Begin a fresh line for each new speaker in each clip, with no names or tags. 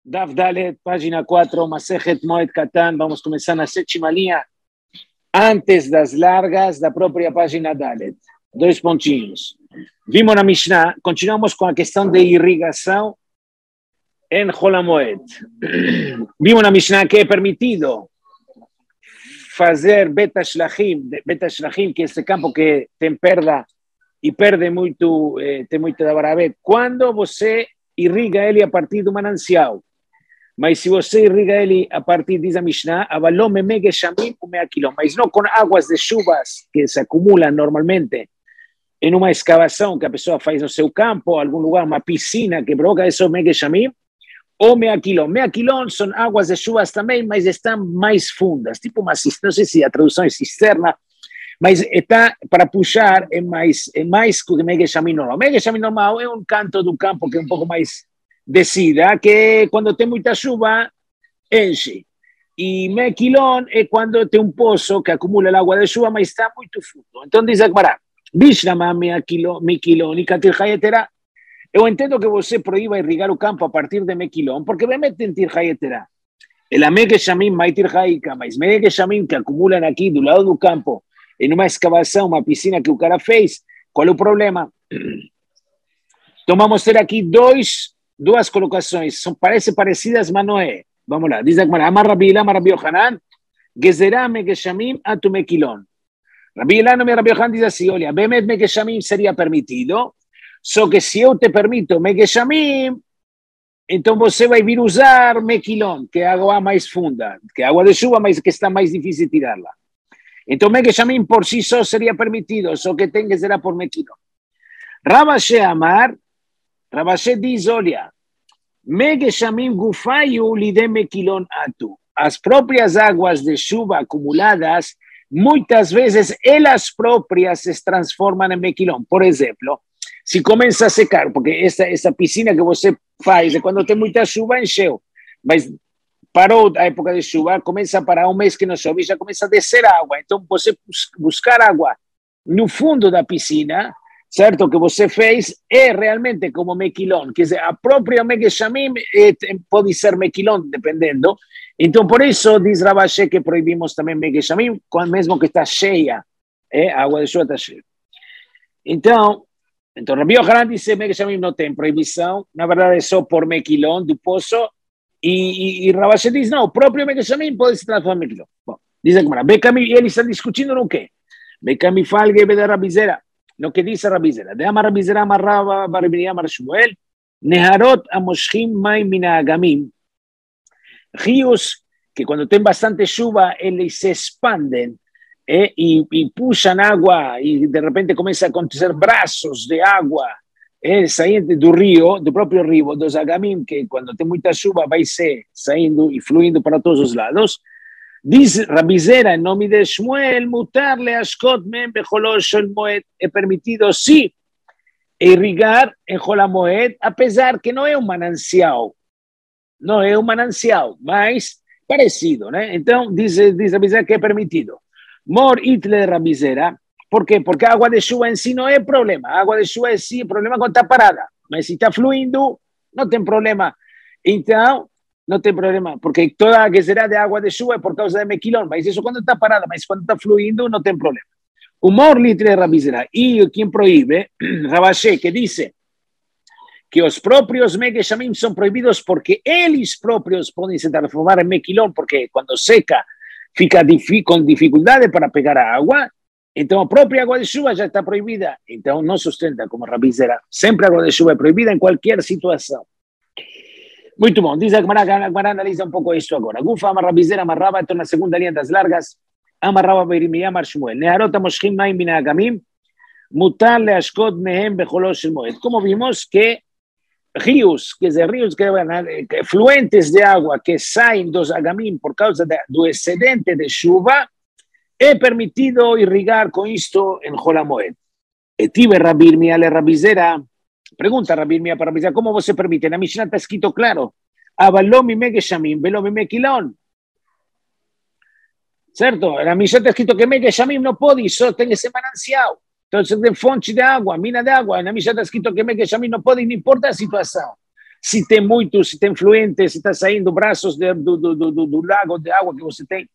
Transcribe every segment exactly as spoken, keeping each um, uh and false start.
Daf Dalet, página cuatro, Masejet Moed Katan. Vamos a comenzar na sétima linha, antes das largas da própria página Dalet. Dois pontinhos. Vimos na Mishnah, continuamos com a questão de irrigação em Holamoed. Vimos na Mishnah que é permitido fazer beta shlachim, beta shlachim, que é esse campo que tem perda e perde muito, eh, tem muito da barabé, quando você irriga ele a partir do manancial. Mas se você irriga ele a partir, diz a Mishnah, avalome megeshamim umeakilom, mas não com águas de chuvas que se acumulam normalmente em uma escavação que a pessoa faz no seu campo, algum lugar, uma piscina que provoca isso megeshamim, ou meakilom. Meakilom são águas de chuvas também, mas estão mais fundas, tipo uma cisterna, não sei se a tradução é cisterna, mas está para puxar é mais, é mais que megeshamim normal. Megeshamim normal é um canto do campo que é um pouco mais descida, que quando tem muita chuva, enche. E mequilón é quando tem um poço que acumula água de chuva, mas está muito fundo. Então diz a Gemara, Bishlama mequilón e katirhayetera. Eu entendo que você proíba irrigar o campo a partir de mequilón, porque me meten tirhayetera. Ela megeshamim mai tirhaika, mas megeshamim que acumulam aqui do lado do campo, em uma escavação, uma piscina que o cara fez, qual é o problema? Então vamos ter aqui dois duas colocações, são, parecem parecidas, mas não é. Vamos lá, diz a Gemara, Amar Rabi Ilá, Amar Rabi Yohanan, Gezerá megeshamim atu mequilón. Rabi Ilá, Amar Rabi Yohanan diz assim, olha, bemet megeshamim seria permitido, só que se eu te permito megeshamim, então você vai vir usar mequilón, que é água mais funda, que é água de chuva, mas que está mais difícil tirá-la. Então megeshamim por si só seria permitido, só que tem que ser por mequilón. Rabashe Amar, Rabashe diz, olha, megeshamim gufayu lidem mequilón atu. As próprias águas de chuva acumuladas, muitas vezes elas próprias se transformam em mequilón. Por exemplo, se começa a secar, porque essa, essa piscina que você faz, quando tem muita chuva, encheu. Mas parou a época de chuva, começa a parar um mês que não chove, já começa a descer água. Então, você buscar água no fundo da piscina, certo, que você fez, é realmente como mequilón, quer dizer, a própria megeshamim é, pode ser mequilón, dependendo. Então, por isso, diz Rabashe que proibimos também megeshamim, mesmo que está cheia, é, a água de chuva está cheia. Então, então Rabi Yohanan disse que megeshamim não tem proibição, na verdade é só por mequilón do poço, e, e, e Rabashe diz, não, o próprio megeshamim pode se transformar em mequilón. Bom, diz a Gemara, e eles estão discutindo no quê? Bekami falge de Rabizera. Lo que dice Rabizera, de Amar Rabizera, Amar Rabba, Barbini, Amar Shmuel, Neharot amoshim mai minagamim, ríos que cuando tem bastante chuva, eles se expandem eh, y, y puxan agua y de repente comienza a acontecer brazos de agua eh, saindo do rio, do próprio rio, dos agamim, que quando tem muita chuva vai ser saindo e fluindo para todos os lados. Diz Rabizera, em nome de Shmuel, mutar leashkot mem becholo shel moed, é permitido sim irrigar em Holamoed, apesar que não é um manancial, não é um manancial, mas parecido, né? Então, diz, diz Rabizera que é permitido. Mor itle Rabizera, por quê? Porque a água de chuva em si não é problema, a água de chuva em si é problema quando está parada, mas se está fluindo, não tem problema. Então, não tem problema, porque toda a será de água de chuva é por causa de mequilón, mas isso quando está parada, mas quando está fluindo não tem problema. O mor litre Rabizera, e quem proíbe, Rabashe, que diz que os próprios megeshamim são proibidos porque eles próprios podem se transformar em mequilón, porque quando seca fica com dificuldade para pegar a água, então a própria água de chuva já está proibida, então não sustenta como Rabizera, sempre a água de chuva é proibida em qualquer situação. Muito bom, diz a Gemara, a Gemara analisa um pouco isso agora. Gufa amarrabizera amarraba, estou na segunda linha das largas, amarraba beirimi amar Shmuel. Neharot amoshim maim min haagamim, mutar leashkot mehem becholo shel moed. Como vimos que rios, quer dizer, rios que, que, fluentes de água que saem dos agamim por causa de, do excedente de chuva, é permitido irrigar com isto em Holamoed. Etive Rabbi Irmiale Rabizera. Pregunta Rabbi Irmia para Rabizera, ¿cómo você permite? Na Mishnah está escrito claro, avalom megeshamim, velom mequilón. Certo? Na Mishnah está escrito que megeshamim não pode, só tem esse manancial. Então, tem fonte de água, mina de água. Na Mishnah está escrito que megeshamim não pode, não importa a situação. se tem muito, se tem fluente, se está saindo braços de, do, do, do, do lago de água que você tem.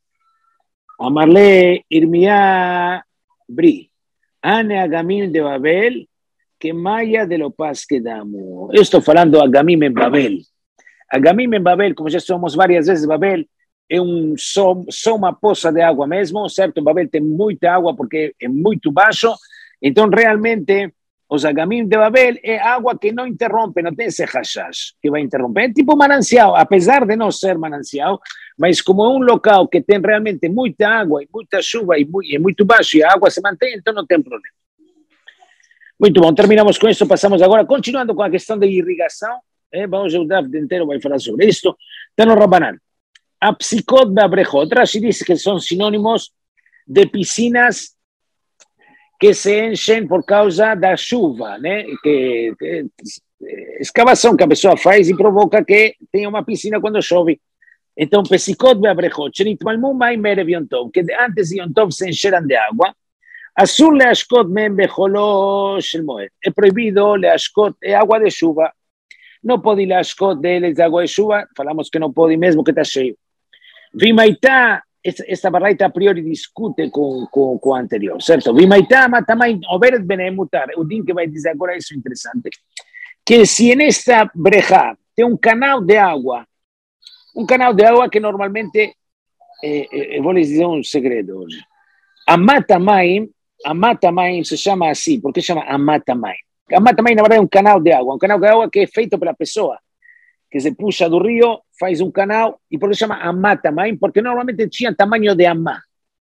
Amarle Irmiá Bri, Ane Agamim de Babel, que Maya de lo paz que damos. Eu estou falando Agamim em Babel. Agamim em Babel, como já somos várias vezes, Babel é um, só, só uma poça de água mesmo, certo? Babel tem muita água porque é muito baixo, então realmente os Agamim de Babel é água que não interrompe, não tem esse hashash que vai interromper, é tipo manancial, apesar de não ser manancial, mas como é um local que tem realmente muita água e muita chuva e, muito, e muito baixo e a água se mantém, então não tem problema. Muito bom, terminamos com isso, passamos agora, continuando com a questão da irrigação, eh, vamos o David inteiro vai falar sobre isto, está no Rabanan. A psicot da brejot, Rashi diz que são sinônimos de piscinas que se enchem por causa da chuva, né? Que, que, escavação que a pessoa faz e provoca que tenha uma piscina quando chove. Então, psicot da brejot, shenitmalmu mai merev Yom Tov, que antes de Yom Tov se encheram de água. Asur leashkot mem becholo shel moed. É proibido leashkot, é água de chuva. Não pode leashkot deles de água de chuva, falamos que não pode mesmo que está cheio. Vimaitá, esta barraita a priori discute com, com, com a anterior, certo? Vimaitá matamai overet benem mutar. O Din que vai dizer agora isso é interessante. Que se nesta breja tem um canal de água, um canal de água que normalmente, eh, eh, vou lhes dizer um segredo hoje. Amatamaim, Amatamaim se chama assim, porque se chama Amatamaim. Amatamaim, na verdade, é um canal de água, um canal de água que é feito pela pessoa, que se puxa do rio, faz um canal, e por isso se chama Amatamaim, porque normalmente tinha tamanho de Amá,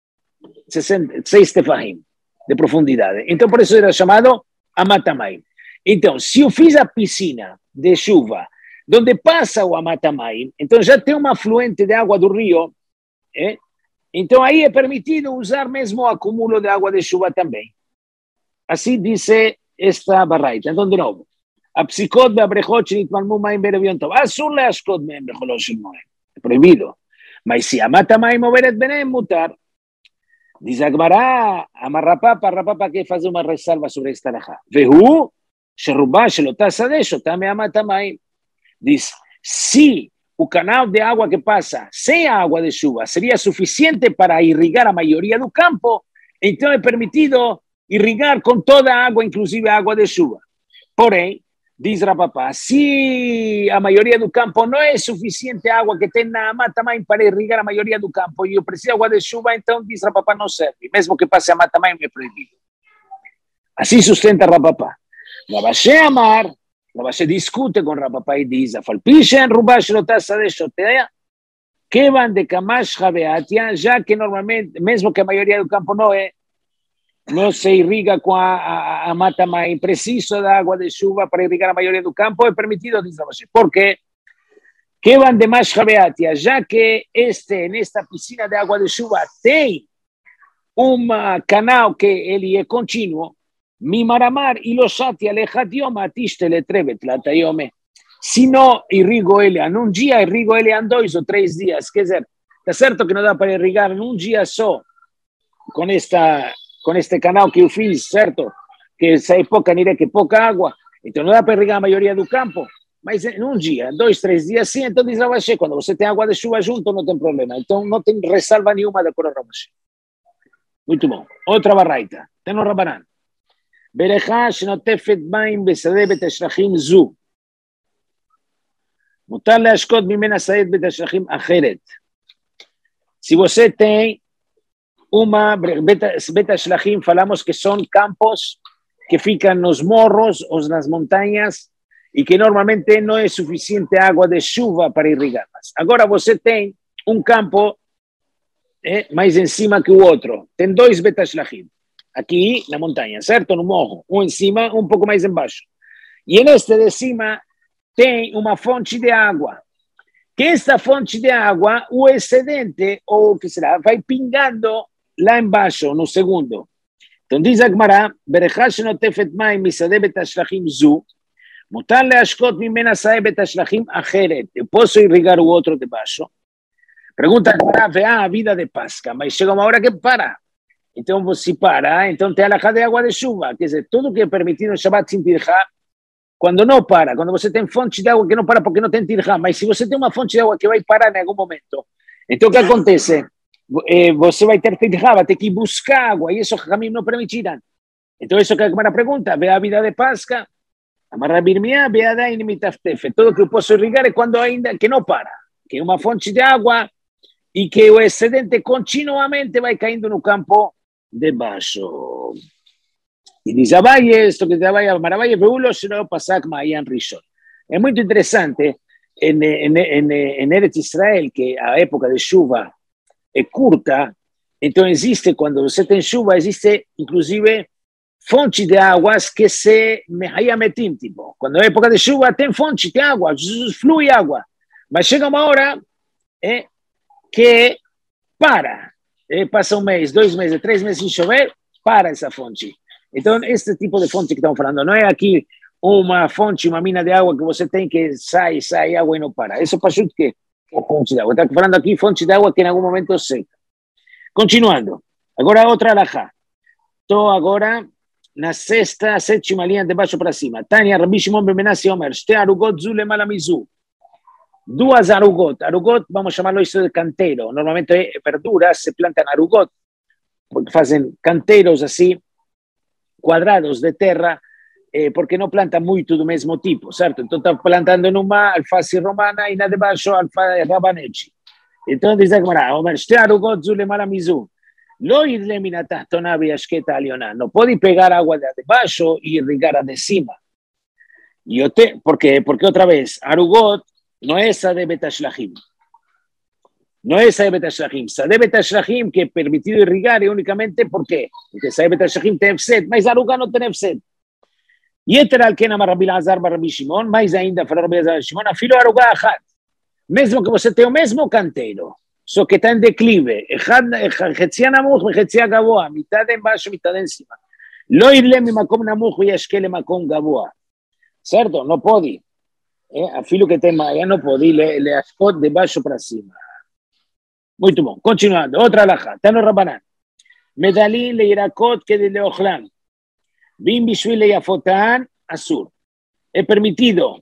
seis tefahim de profundidade. Então, por isso era chamado Amatamaim. Então, se eu fiz a piscina de chuva, onde passa o Amatamaim, então já tem uma afluente de água do rio, eh? Então aí é permitido usar mesmo o acúmulo de água de chuva também. Assim diz esta barraita. Então, de novo, a psicot da brejot shenitmalmu maim berev Yom Tov. Asur leashkot mem becholo shel moed. É proibido. Mas se amata maim overet benem mutar. Diz a Gemara, amar Rapapa, Rapapa que faz uma ressalva sobre esta alahá. Vehu sheruba shelo sadeh shotah me'amata maim. Diz, se o canal de água que passa sem a água de chuva seria suficiente para irrigar a maioria do campo, então é permitido irrigar com toda a água, inclusive a água de chuva. Porém, diz Rapapá, se a maioria do campo não é suficiente a água que tem na Amatamaim para irrigar a maioria do campo e eu preciso de água de chuva, então diz Rapapá não serve, mesmo que passe a Amatamaim é proibido. Assim sustenta Rapapá. Rabashé Amar, Rabashé discute com Rapapá e diz, Afalpishen Rubash Lotasa de Shotea, que van de Kamash Habeatia, já que normalmente, mesmo que a maioria do campo não é, não se irriga com a, a, a Matamaim, preciso da água de chuva para irrigar a maioria do campo, é permitido, diz Rabashé. Por quê? Que van de Kamash Habeatia, já que este, nesta piscina de água de chuva tem um canal que ele é contínuo, Mimaramar ilosati alejatioma atistele trevet latayome. Se não irrigo ele em um dia, irrigo ele em dois ou três dias. Quer dizer, está certo que não dá para irrigar em um dia só com, esta, com este canal que eu fiz, certo? Que sai pouca, nem que pouca água. Então não dá para irrigar a maioria do campo. Mas em um dia, dois, três dias, sim. Então diz Rabashé, quando você tem água de chuva junto, não tem problema. Então não tem ressalva nenhuma da cor Rabashé. Muito bom. Outra barraita. Tem no Rabanan. ברכה שנוטפת מים בשדה בית השלכים זו. מותר להשקות ממנה שדה בית השלכים אחרת. Se você tem uma beta shlachim, falamos que são campos que ficam nos morros ou nas montanhas e que normalmente não é suficiente água de chuva para irrigá-las. Agora você tem um campo eh, mais em cima que o outro. Tem dois beta shlachim. Aqui na montanha, certo? No morro. Um em cima, um pouco mais embaixo. E neste de cima tem uma fonte de água. Que esta fonte de água, o excedente, ou que será, vai pingando lá embaixo, no segundo. Então diz a Gemara, Berechá shenotefet maim misadeh bet hashlachim zu, mutar leashkot mimena saeh bet hashlachim acheret. Eu posso irrigar o outro de baixo? Pergunta a Gemara, vê a vida de Páscoa, mas chega uma hora que para. Então você para, então tem a alahá de água de chuva, quer dizer, tudo que é permitido no Shabbat sem tirjá, quando não para, quando você tem fonte de água que não para porque não tem tirham, mas se você tem uma fonte de água que vai parar em algum momento, então o que acontece? Eh, você vai ter tirham, vai ter que buscar água, e isso os Hamim não permitirão. Então isso que a Gemara pergunta, vê a vida de Pasca, amarra birmia, vê a dain mitaftefe, tudo que eu posso irrigar é quando ainda, que não para, que é uma fonte de água e que o excedente continuamente vai caindo no campo de baixo. E diz Abaye, esto que te vaya a Marabaye, Beulo, se não passar com Mayan Rishon. É muito interessante, em, em, em, em Eretz Israel, que a época de chuva é curta, então existe, quando você tem chuva, existe, inclusive, fonte de águas que se mehayametim, tipo, quando é época de chuva, tem fonte, tem água, flui água, mas chega uma hora é, que para, é, passa um mês, dois meses, três meses sem chover, para essa fonte. Então, esse tipo de fonte que estamos falando, não é aqui uma fonte, uma mina de água que você tem que sai, sai água e não para. Isso para que é fonte de água. Estamos falando aqui fonte de água que em algum momento seca. Continuando. Agora outra alahá. Estou agora na sexta, sétima linha de baixo para cima. Tânia, Rabi Shimon ben Menassi Omer, Shte arugot zu lemala mizu. Duas arugot. Arugot, vamos chamarlo isso de canteiro. Normalmente verduras se plantan arugot, porque fazem canteiros assim, quadrados de terra, eh, porque não planta muito do mesmo tipo, certo? Então está plantando numa alface romana e na de baixo alface rabanete. Então diz a Gemara, Omer, Shte arugot zu lemala mizu. Lo irle mina tahtona viashketa aliona. No pode pegar agua de baixo e irrigar a de cima. Yo te, ¿por qué? Porque otra vez, arugot no es esa de betashlahim. No es esa de betashlahim. Esa de betashlahim que es permitido irrigar es únicamente ¿por qué? Porque esa de betashlahim tiene fset, mas aruga no tiene fset. Y este era el que nama Rabbi Lazar bar Rabbi Shimon, mais ainda para Rabbi Lazar Shimon, afilo aruga achat. Mesmo que você tenha o mesmo canteiro, só que está em declive, חצי נמוך וחצי גבוה, mitad embaixo, mitad encima. לא ירלה ממקום נמוך וישקה למקום גבוה. Certo? Não pode. É, afilo que tem maia, não pode. Le, le ascot de baixo para cima. Muito bom. Continuando. Outra alahá. Tá no Rabanan. Medalin le irakot que de leochlan. Bim bishvil le yafotan asur. É permitido.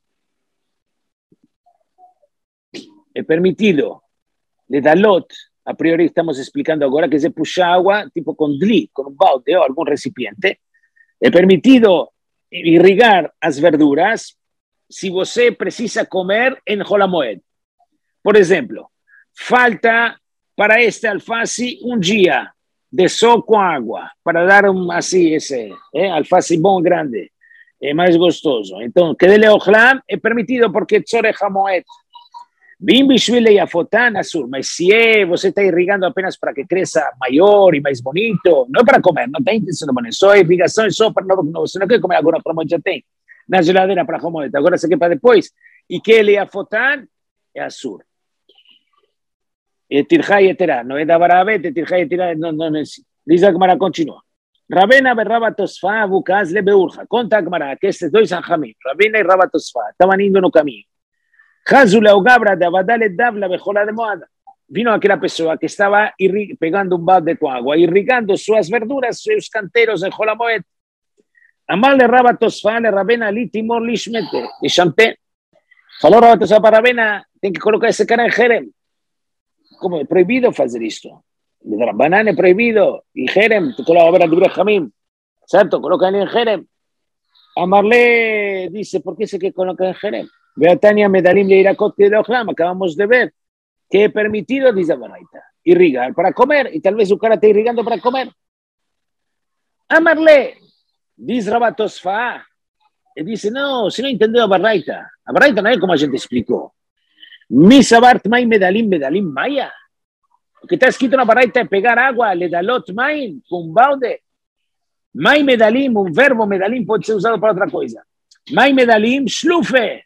É permitido. Le dalot, a priori estamos explicando agora que se puxa agua tipo con dli, con un balde o algún recipiente. É permitido irrigar as verduras se você precisa comer em Holamoed. Por exemplo, falta para este alface um dia de sol com água, para dar um assim, esse eh, alface bom, grande, é mais gostoso. Então, que dele ochlam é permitido porque tzorech hamoed. Bim bishvil yafotan asur, mas se é, você está irrigando apenas para que cresça maior e mais bonito, não é para comer, não tem intenção de comer, só irrigação é só para não, não, você não quer comer agora, como já tem na geladeira para comer, agora você quer para depois, e que ele yafotan é asur. E tirja e terá, não é da barabete, tirja e terá, não, não, não, diz a Gemara, continua. Rabena berraba tosfa, bukaz le beurja, conta a Gemara, que estes dois anjamim, Rabena e Rabba tosfa, estavam indo no caminho. Vino aquela pessoa que estava pegando um balde com água, irrigando suas verduras, seus canteiros em Holamoed. Amal le Rabba Tosfa, le Rabena li timor lishmete, e champe. Falou Rabba Tosfa para Rabena, tem que colocar esse cara em Jerem. Como é proibido fazer isto? Banana é proibido, e Jerem, tu coloca a Dibra Hamim, certo? Coloca ele em Jerem. Amarle dice, ¿por qué se que coloca en Jerem? Beatania Medalim le irakot de Ochlam, acabamos de ver que es permitido, dice a Baraita, irrigar para comer, y tal vez su cara está irrigando para comer. Amarle, dice Rabba Tosfa, y dice, no, si no entendió a Baraita, a Baraita no es como a gente explicó. Misabart mai Medalim, Medalim maya. Porque está escrito en la Baraita de pegar agua, le dalot main, con balde. Mai Medalim, un verbo Medalim puede ser usado para otra cosa. Mai Medalim, shlufe.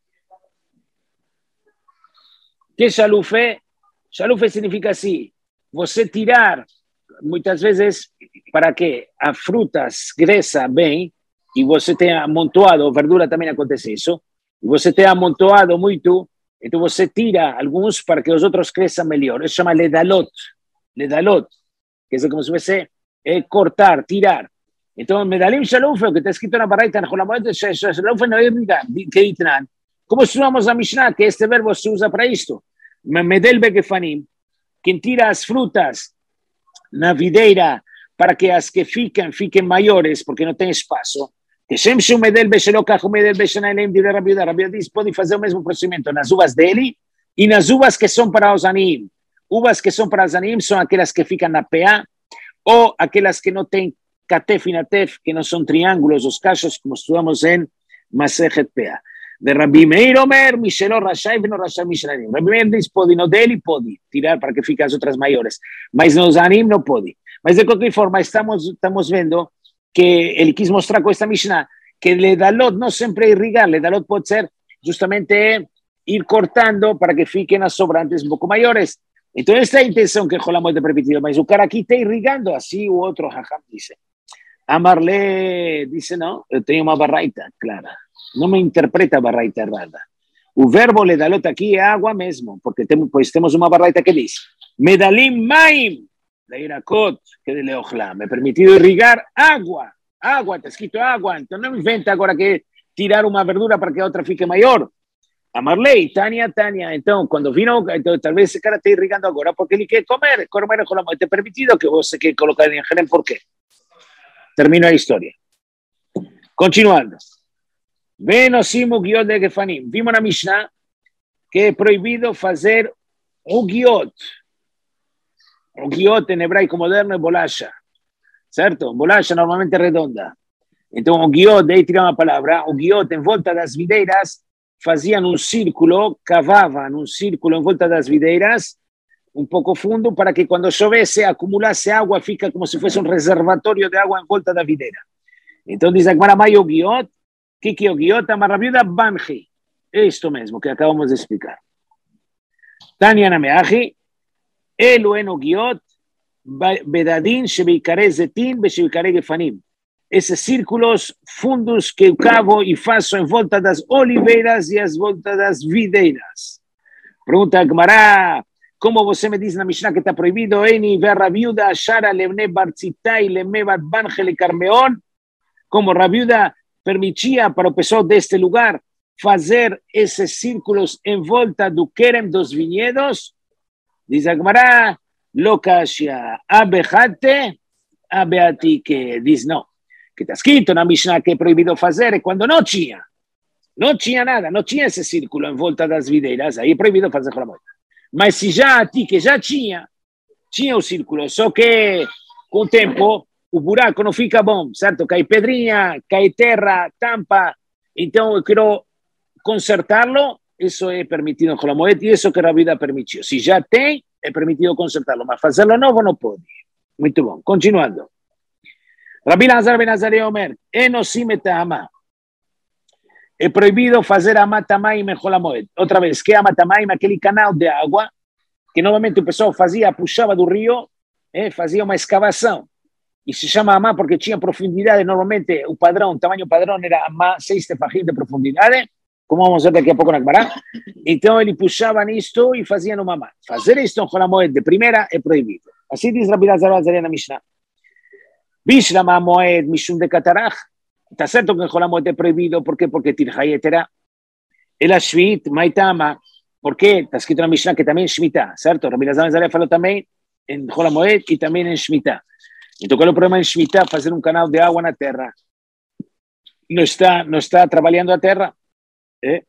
Que é xalufe? Xalufe significa assim, você tirar, muitas vezes, para que a fruta cresça bem, e você tenha amontoado, verdura também acontece isso, e você tenha amontoado muito, então você tira alguns para que os outros cresçam melhor. Isso chama ledalot. Ledalot. Quer dizer, como se fosse é, cortar, tirar. Então, Medalim Shaluf, o que está escrito na Baraita, na Cholamoed, Shaluf não irrigar, que itnan. Como estudamos a Mishnah, que este verbo se usa para isto. Medel Begefanim, quem tira as frutas na videira para que as que fiquem, fiquem maiores, porque não tem espaço. Que Shemshu Medel Beshelokach, Medel Beshanalem, de Rabiuda. Rabiuda diz, pode fazer o mesmo procedimento nas uvas dele e nas uvas que são para os anim. Uvas que são para os anim são aquelas que ficam na P A ou aquelas que não têm Katef e Natef, que não são triângulos, os cachos, como estudamos em Masechet P A. De Rabbi Meir Omer, Mishelo Rashai, Veno Rashai Mishranim. Rabbi Meir diz, pode, no dele pode tirar para que fiquem as outras maiores, mas nos anim não pode. Mas de qualquer forma, estamos, estamos vendo que ele quis mostrar com esta Mishnah que Ledalot não sempre é irrigar, Ledalot pode ser justamente ir cortando para que fiquem as sobrantes um pouco maiores. Então, esta é a intenção que Jolamot é permitido, mas o cara aqui está irrigando, assim o outro Hacham dice. Amarle dice, não, eu tenho uma barraita clara. Não me interpreta a barraita errada. O verbo Ledalot aqui é água mesmo, porque temos, pois temos uma barraita que diz Medalim Maim, Leirakot, que de Leochlam, é permitido irrigar água. Água, está escrito água, então não inventa agora que tirar uma verdura para que a outra fique maior. Amarlei, Tânia, Tânia. Então, quando vino, então, talvez esse cara está irrigando agora porque ele quer comer. Comer com a mão. É permitido que você quer colocar em gerem, por quê? Termino a história. Continuando. Venosim o guiot de Gefanim. Vimos na Mishnah que é proibido fazer o guiot. O guiot em hebraico moderno é bolacha. Certo? Bolacha normalmente é redonda. Então, o guiot, daí tirar uma palavra, o guiot em volta das videiras faziam um círculo, cavavam um círculo em volta das videiras, um pouco fundo, para que quando chovesse, acumulasse água, fica como se fosse um reservatório de água em volta da videira. Então diz a Gemara, mai o guiot, o que que é o guiot? Amarabiuda banchi. É isto mesmo que acabamos de explicar. Tanya nameachi, elu en o guiot, bedadin, shebeikare zetin, beshebeikare gefanim. Esses círculos fundos que eu cavo e faço em volta das oliveiras e as volta das videiras. Pergunta a Gemara, como você me diz na Mishnah que está proibido, Eni verrabiuda ashara levne barzitai leme bat banjele carmeon, como Rabiuda permitia para o pessoal deste lugar fazer esses círculos em volta do kerem dos vinhedos, diz a Gemara, lokashia abejate abeatike, diz não. Que está escrito na Mishnah que é proibido fazer é quando não tinha. Não tinha nada, não tinha esse círculo em volta das videiras, aí é proibido fazer Jolamot. Mas se já ti que já tinha, tinha o círculo, só que com o tempo o buraco não fica bom, certo? Cai pedrinha, cai terra, tampa, então eu quero consertá-lo, isso é permitido em Jolamot e isso que a vida permitiu. Se já tem, é permitido consertá-lo, mas fazê-lo novo não pode. Muito bom, continuando. Rabbi Lazar ben Azariah Omer, enosim et ha'ama. É proibido fazer amatamaim em Jolamot. Outra vez, que é amatamaim? Aquele canal de água que normalmente o pessoal fazia, puxava do rio, eh, fazia uma escavação. E se chama amá porque tinha profundidade, normalmente o padrão, o tamanho padrão era amá, seis tefahim de profundidade, como vamos ver daqui a pouco na Gemara. Então ele puxava nisto e fazia no mamá. Fazer isto em Jolamot de primeira é proibido. Assim diz Rabbi Lazar ben Azariah na Mishnah. Bishlama Moed Mishum de Katarach. Está certo que en Jolamot é proibido, ¿por qué? Porque Tirhayetera. El Ashvit, Maitama, ¿por qué? Está escrito en la Mishnah que también es Shemitah, ¿cierto? Rabbi Lazar ben Azariah falou también en Jolamot y también en Shemitah. Então, qual é o problema em Shemitah? Fazer um canal de água na terra. Não está, não está trabalhando a terra. Eh?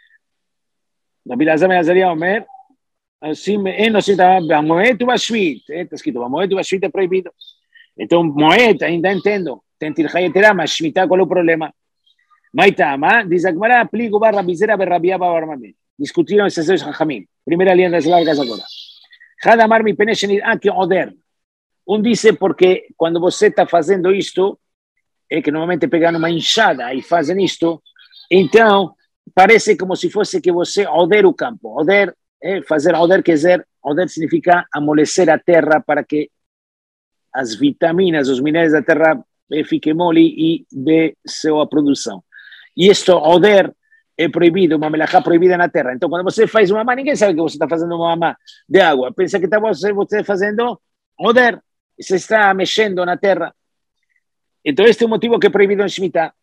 Rabbi Lazar ben Azariah Omer, assim, não se está, Moed e Ashvit. Está escrito, Moed e Ashvit é proibido. Então, Moed, ainda entendo. Tem Tirhayetera, mas Shemitah, qual é o problema? Maitama, diz a Gemara, pligo barra bizera berrabia barramame. Discutiram esses dois Chachamim. Primeira linha das largas agora. Hadamar mi peneshenid, ah, que oder. Um disse porque quando você está fazendo isto, é que normalmente pegam uma enxada e fazem isto, então parece como se fosse que você oder o campo. Oder, é fazer oder, quer dizer, oder significa amolecer a terra para que as vitaminas, os minerais da terra fiquem mole e dê sua produção. E isto, oder, é proibido, uma melachá proibida na terra. Então, quando você faz uma mamá, ninguém sabe que você está fazendo uma mamá de água. Pensa que está você, você fazendo oder. Você está mexendo na terra. Então, este é o motivo que é proibido em Shemitah.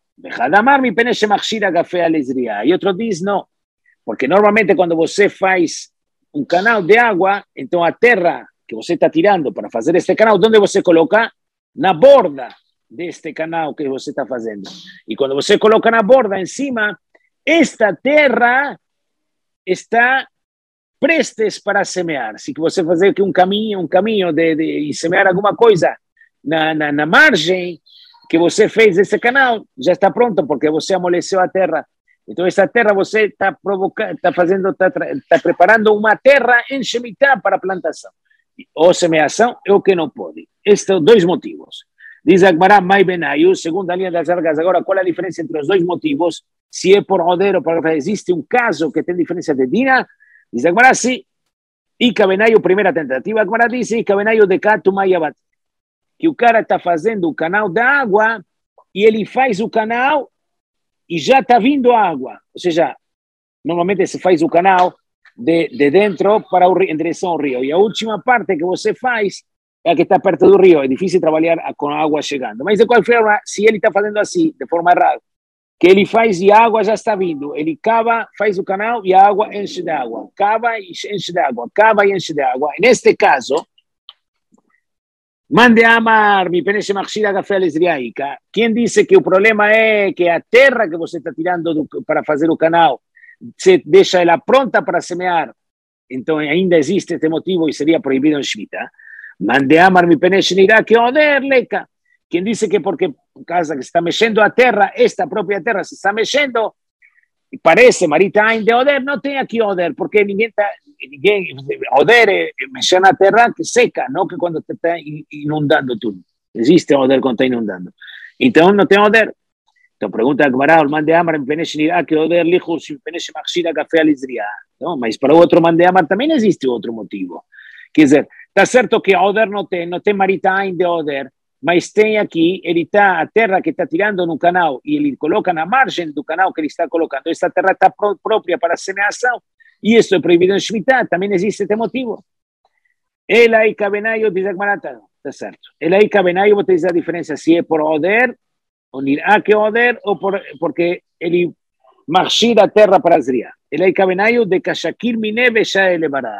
E outro diz, não. Porque normalmente quando você faz um canal de água, então a terra que você está tirando para fazer este canal, onde você coloca? Na borda deste canal que você está fazendo. E quando você coloca na borda em cima, esta terra está prestes para semear. Se você fazer aqui um caminho, um caminho de, de, de semear alguma coisa na, na, na margem que você fez esse canal, já está pronto, porque você amoleceu a terra. Então, essa terra você está provocando, está fazendo, está, está preparando uma terra em Shemitah para plantação. Ou semeação é o que não pode. Estes são dois motivos. Diz Agmará Mai Benayu, segundo a linha das largas. Agora, qual é a diferença entre os dois motivos? Se é por oder ou por... Existe um caso que tem diferença de Dina? Diz Agmará, sim. Ika Benayu, primeira tentativa. Agmará diz Ika Benayu de Katu Mayabat. Que o cara está fazendo o canal da água e ele faz o canal e já está vindo água. Ou seja, normalmente se faz o canal de, de dentro para o, em direção ao rio. E a última parte que você faz é a que está perto do rio. É difícil trabalhar com a água chegando. Mas de qualquer forma, se ele está fazendo assim, de forma errada, que ele faz e a água já está vindo, ele cava, faz o canal e a água enche de água. Cava e enche de água. Cava e enche de água. Neste caso, Mande amar, mi peneche machira café lesriaica. Quem disse que o problema é que a terra que você está tirando do, para fazer o canal, você deixa ela pronta para semear, então ainda existe este motivo e seria proibido em Shemitah. Mande amar, mi peneche nirá que oder leca. Quem disse que porque por causa que está mexendo a terra, esta própria terra se está mexendo, e parece maritain de oder, não tem aqui oder, porque ninguém está... Ninguém, oder é mexer na terra que seca, não que quando está inundando tudo. Existe oder quando está inundando. Então não tem oder. Então pergunta a Gemara, mande amar, me peneche nirá que oder lijos, me peneche machira café alizriá. Mas para o outro mande amar também existe outro motivo. Quer dizer, está certo que oder não tem, não tem maritain de oder, mas tem aqui, ele está, a terra que está tirando no canal e ele coloca na margem do canal que ele está colocando, essa terra está pró própria para a semeação. E isso é proibido em Shemitah, também existe este motivo. Ela aí cabenaio, diz a Gemara, está certo. Ela aí cabenaio, vou te dizer a diferença se é por oder, ou nirá que oder, ou por, porque ele marchira a terra para Azriá. Ela aí cabenaio de Kashakir Mineve já elevará.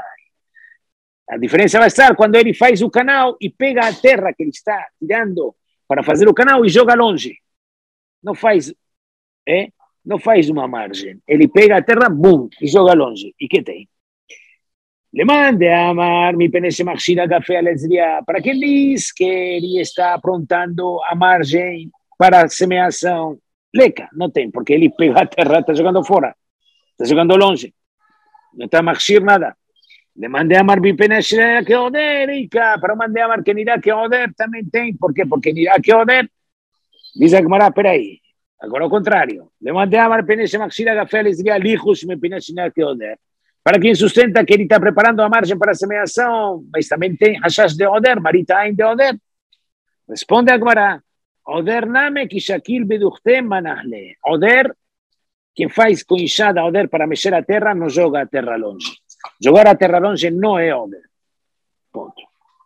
A diferença vai estar quando ele faz o canal e pega a terra que ele está tirando para fazer o canal e joga longe. Não faz, é? Não faz uma margem. Ele pega a terra, bum, e joga longe. E que tem? Le mande amar, mi peneche machina café alezria. Para quem diz que ele está aprontando a margem para a semeação? Leca, não tem, porque ele pega a terra, está jogando fora. Está jogando longe. Não está a machir nada. Le mande amar, mi peneche que oder, Ica. Para mande amar que nirá que oder também tem. Por quê? Porque nirá que oder. Diz a Gemara, peraí. Agora, ao contrário. Le mandei amar peneche maxila café lesria lijos me peneche que oder. Para quem sustenta que ele está preparando a margem para a semeação, mas também tem hashash de oder, maritain de oder. Responde a Gemara. Oder name que shakil beduchte manahle. Oder, quem faz com enxada oder para mexer a terra, não joga a terra longe. Jogar a terra longe não é oder. Ponto.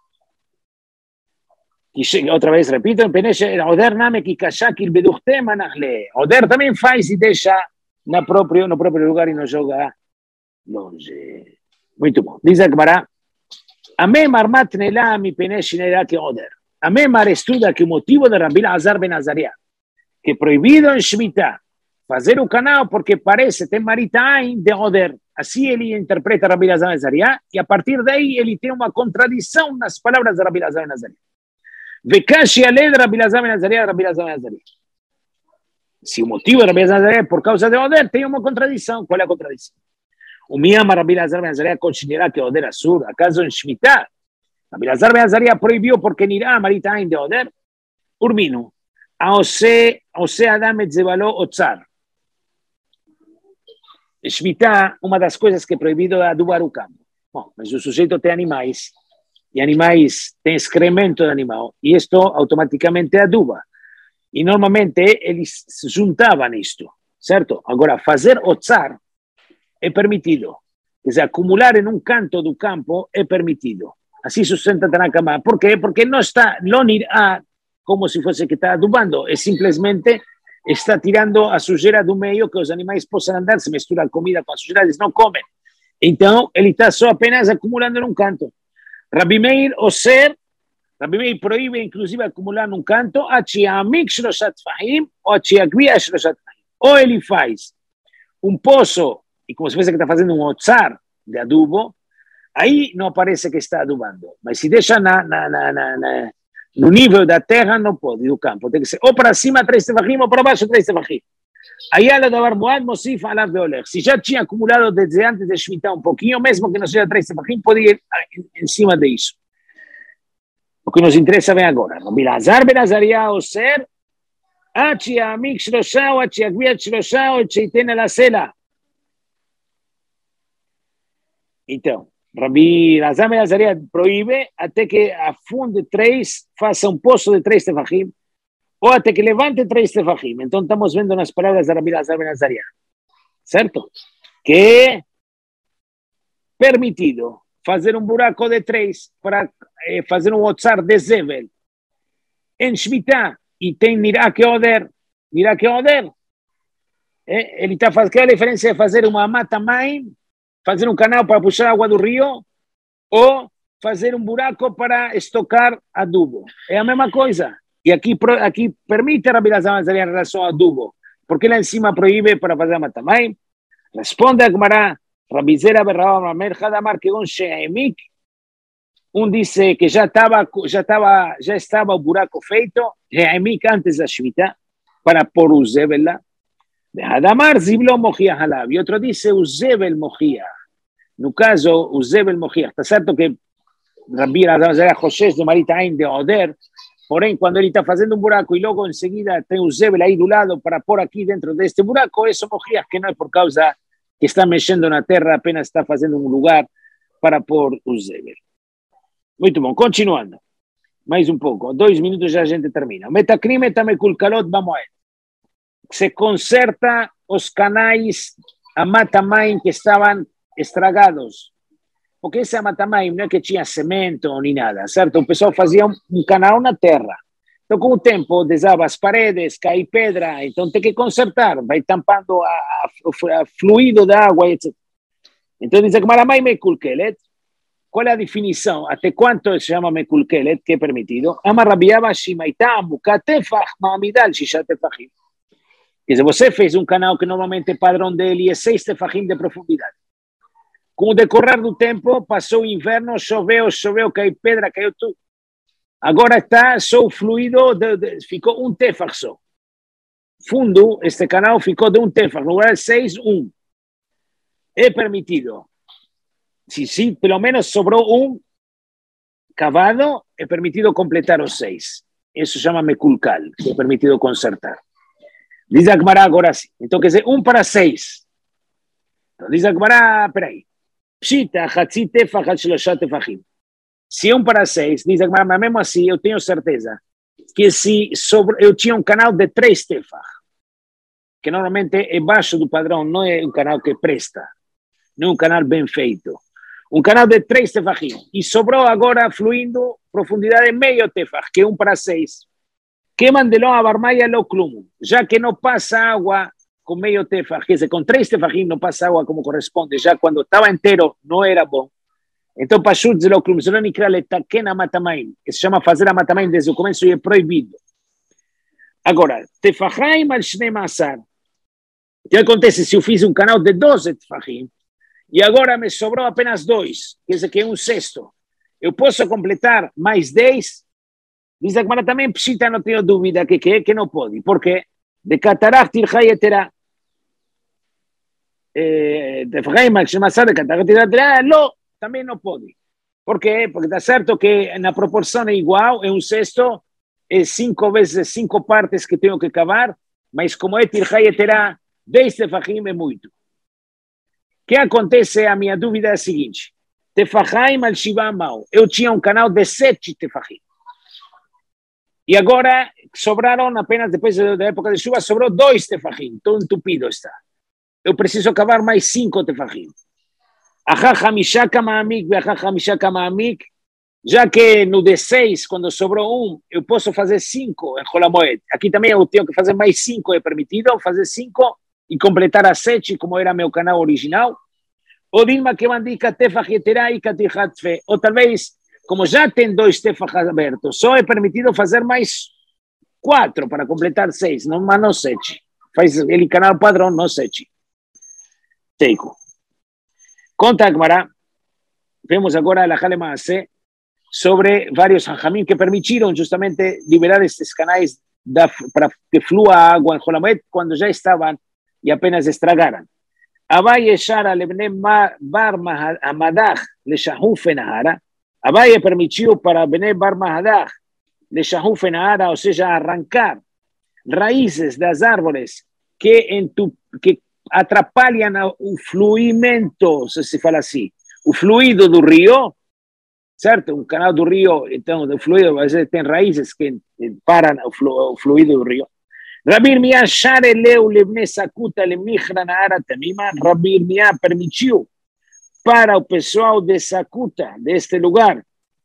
E outra vez, repito, Oder name que kashakil beduchte manahle. Oder também faz e deixa na próprio, no próprio lugar e não joga longe. Muito bom. Diz a Gemara, Amemar matnela mi penesh nera que Oder. Amemar estuda que o motivo de Rabbi Azar ben Azaria, que é proibido em Shemitah fazer o canal porque parece ter maritain de Oder. Assim ele interpreta Rabbi Azar ben Azaria e a partir daí ele tem uma contradição nas palavras de Rabbi Azar ben Azaria. Vekashi ale de Rabbi Lazar ben Azaria, Rabbi Lazar ben Azaria. Se o motivo de Rabbi Lazar ben Azaria é por causa de Oder, tem uma contradição. Qual é a contradição? O Miyama Rabbi Lazar ben Azaria considera que Oder é sur. Acaso em Shemitah, Rabbi Lazar ben Azaria proibiu porque nirá maritain de Oder? Urmino. Aose Adam et Zebalo Otzar. Em Shemitah, uma das coisas que é proibido é adubar o campo. Bom, mas o sujeito tem animais. E animais têm excremento de animal, e isto automaticamente aduba. E normalmente eles se juntavam nisto, certo? Agora, fazer otzar é permitido. Quer dizer, acumular em um canto do campo é permitido. Assim sustenta Tanakama. Por quê? Porque não está, não irá como se fosse que está adubando, é simplesmente está tirando a sujeira do meio que os animais possam andar, se mistura a comida com a sujeira, eles não comem. Então, ele está só apenas acumulando num canto. Rabi Meir, o ser, Rabi Meir proíbe, inclusive, acumular num canto, ou ele faz um poço, e como se fosse que está fazendo um otzar de adubo, aí não parece que está adubando. Mas se deixa na, na, na, na, na, no nível da terra, não pode, do campo. Tem que ser ou para cima, três tefachim, ou para baixo, três tefachim. Aí ela da Barboad, Mosif, Alav de Oler. Se já tinha acumulado desde antes de Shemitah um pouquinho, mesmo que não seja três tefachim, pode ir em cima disso. O que nos interessa vem agora. Rabi Lazar ben Azariah, o ser, עד שיעמיק שלושה או עד שיגביה את שלושה או עד שייתן אל הסלע. Então, Rabi Lazar ben Azariah proíbe até que afunde três, faça um poço de três tefachim, ou até que levante três tefachim. Então, estamos vendo nas palavras de Rabi Lazar ben Azariah, certo? Que é permitido fazer um buraco de três para eh, fazer um otzar de zevel em Shemitah, e tem Nirá que Oder, Nirá que Oder, é, ele está fazendo, qual é a diferença de fazer uma mata maim, fazer um canal para puxar água do rio, ou fazer um buraco para estocar adubo? É a mesma coisa. E aqui, aqui permite Rabi Lazar ben Azariah em relação ao adubo, porque lá em cima proíbe para fazer a mata maim. Responde a Gemara, Rabi Zera ben Rabba Amer Hadamar Kegon She'emik. Um disse que já estava já estava já estava o buraco feito, She'emik antes da Shemitah, para pôr o zevel lá. Hadamar Ziblo Mochiach Halav. E outro disse o zevel Mochiach. No caso, o zevel Mochiach. Está certo que Rabi Lazar ben Azariah José de Maritain de Oder, porém, quando ele está fazendo um buraco e logo em seguida tem o zevel aí do lado para pôr aqui dentro deste buraco, isso Mochiach, que não é por causa que está mexendo na terra, apenas está fazendo um lugar para pôr o zevel. Muito bom, continuando. Mais um pouco, dois minutos já a gente termina. Metacrim etamekulkalot bamoed. Se conserta os canais a mata-maim que estavam estragados. Porque essa mata-maim não é que tinha cimento nem nada, certo? O pessoal fazia um, um canal na terra. Então, com o tempo, desaba as paredes, cai pedra, então tem que consertar, vai tampando a, a, a fluido da água, etcétera. Então, diz que Maramai Mekulkelet. Qual é a definição? Até quanto se chama Mekulkelet, que é permitido? Ama Rabiaba Shimaitam, Katefach, Ma'amidal, Shisha Tefachim. Quer dizer, você fez um canal que normalmente o padrão dele é seis tefachim de profundidade. Com o decorrer do tempo, passou o inverno, choveu, choveu, caiu pedra, caiu tudo. Agora está só o fluido, de, de, ficou um tefach só. Fundo, este canal ficou de um tefach, no lugar de seis, um. É permitido. Se, se pelo menos sobrou um cavado, é permitido completar os seis. Isso se chama mekulkal, que é permitido consertar. Diz a Gemara agora sim. Então, quer dizer, um para seis. Então, diz a Gemara, peraí. Pshita, hatzi tefach, hatziloshat tefachim. Se um para seis, diz a Gemara, mas mesmo assim, eu tenho certeza que se sobre, eu tinha um canal de três tefach, que normalmente é baixo do padrão, não é um canal que presta, não é um canal bem feito. Um canal de três tefachim. E sobrou agora fluindo profundidade meio tefach, que é um para seis. Que mandelou a barmaia lo clumo, já que não passa água com meio tefach, quer dizer, com três tefachim não passa água como corresponde, já quando estava inteiro não era bom. Então, pashut ze lo clumo, se não nikra letaken a matamaim, que se chama fazer a matamaim desde o começo e é proibido. Agora, tefachaim al shnei ma'asar. O que acontece se eu fiz um canal de doze tefachim e agora me sobrou apenas dois, quer dizer que é um sexto. Eu posso completar mais dez? Diz a Gemara também, pshita, não tenho dúvida que, que, que não pode. Por quê? De catarach tirchai eterá. De fraima, que se chama de catarach tirchai eterá, não, também não pode. Por quê? Porque está certo que na proporção é igual, é um sexto, é cinco vezes cinco partes que tenho que cavar, mas como é tirchai eterá, dez tefachim é muito. O que acontece, a minha dúvida é a seguinte. Tefachaim al shiva mau. Eu tinha um canal de sete tefachim. E agora sobraram apenas, depois da época de chuva, sobrou dois tefachim. Tão entupido está. Eu preciso cavar mais cinco tefachim. Achá hamisha kama amik, achá hamisha kama amik. já que no D seis, quando sobrou um, eu posso fazer cinco em Holamoed. Aqui também eu tenho que fazer mais cinco, é permitido fazer cinco e completar a sete, como era meu canal original. Ou Dilma que mandica tefach yeterá e katihat fe. Ou talvez, como já tem dois tefach abertos, só é permitido fazer mais quatro para completar seis, não, mas não sete. Faz ele canal padrão, não sete. Teiko. Conta a Gemara. Vemos agora a Halakha Lemaaseh sobre vários hajamim que permitiram justamente liberar estes canais da, para que flua água em Holamoed quando já estavam e apenas estragaram. Abaye shara lebne bar Hamadach leshahuf nahara. Abaye permitiu para Bnei bar Mahadach leshahuf nahara, ou seja, arrancar raízes das árvores que, entup, que atrapalham o fluimento, se se fala assim, o fluido do rio, certo? Um canal do rio, então, o fluido, às vezes tem raízes que param o, flu, o fluido do rio. Rabi Irmiyah share leu lebne sakuta lemichra nahara tamima. Rabi Irmiyah permitiu para o pessoal de Sakuta, deste lugar,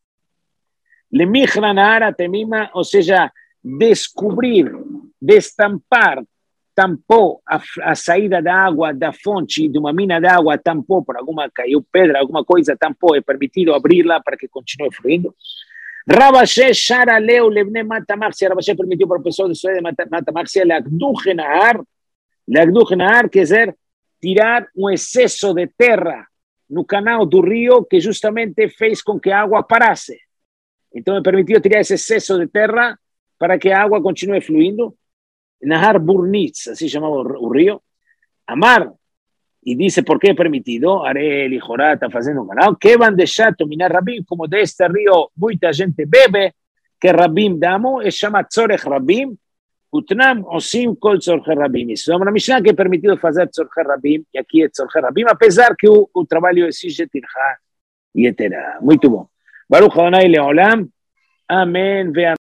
lemichra nahara tamima, ou seja, descobrir, destampar, tampou a, a saída da água da fonte de uma mina de água, tampou por alguma, caiu pedra, alguma coisa, tampou, é permitido abri-la para que continue fluindo. Rabashé shara leu lebne matamarcia. Rabashé permitiu para o pessoal de Suécia de matamarcia leagduch nahar, leagduch nahar, quer dizer, tirar um excesso de terra no canal do rio que justamente fez com que a água parasse. Então é permitido tirar esse excesso de terra para que a água continue fluindo. Nahar Burnitz, assim chamava o rio. Amar, e disse por que é permitido, Arel e Jorá está fazendo um canal, que vão deixar dominar Rabim, como deste rio muita gente bebe, que Rabim damo, e chama Tzorech Rabim, Utnam Osim Kol Tzorech Rabim. Isso é uma Mishnah que é permitido fazer Tzorech Rabim, e aqui é Tzorech Rabim, apesar que o, o trabalho exige Tirha e Eterá. Muito bom. Baruch Adonai Leolam, Amém.